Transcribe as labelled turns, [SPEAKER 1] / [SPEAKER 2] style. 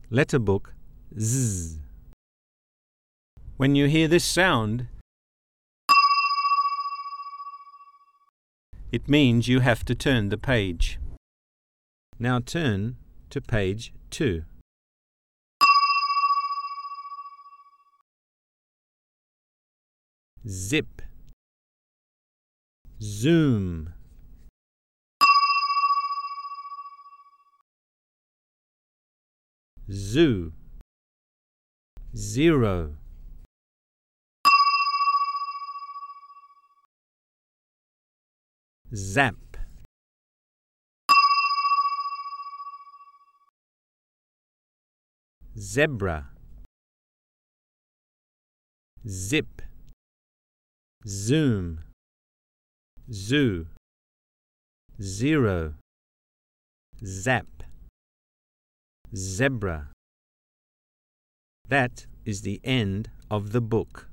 [SPEAKER 1] Letter book Z. When you hear this sound, it means you have to turn the page. Now turn to page 2. Zip, zoom, zoo, zero, zap, zebra, zip, zoom, zoo, zero, zap, zebra. That is the end of the book.